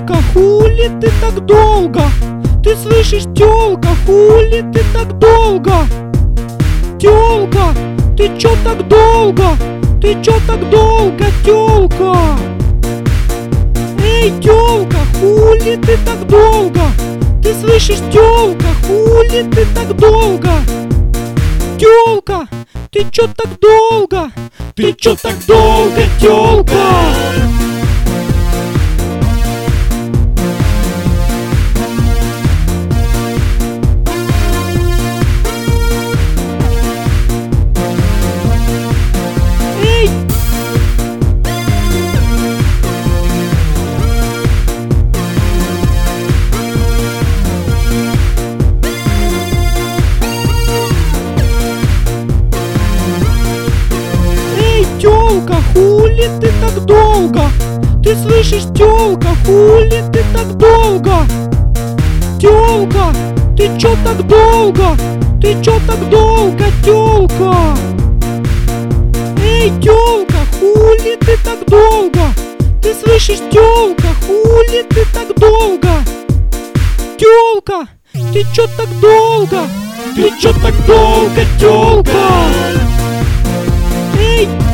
тёлка, хули ты так долго? Ты слышишь, тёлка, хули ты так долго? Тёлка, ты чё так долго? Ты чё так долго, тёлка? Эй, тёлка, хули ты так долго? Ты слышишь, тёлка, хули ты так долго? Тёлка, ты чё так долго? Ты чё так долго, тёлка? Эй! Эй, тёлка, хули ты так долго? Ты слышишь, тёлка, хули ты так долго? Тёлка, ты чё так долго? Ты чё так долго, тёлка? Эй, тёлка, хули ты так долго? Ты слышишь, тёлка, хули ты так долго? Тёлка, ты чё так долго? Ты чё так долго, тёлка? Эй!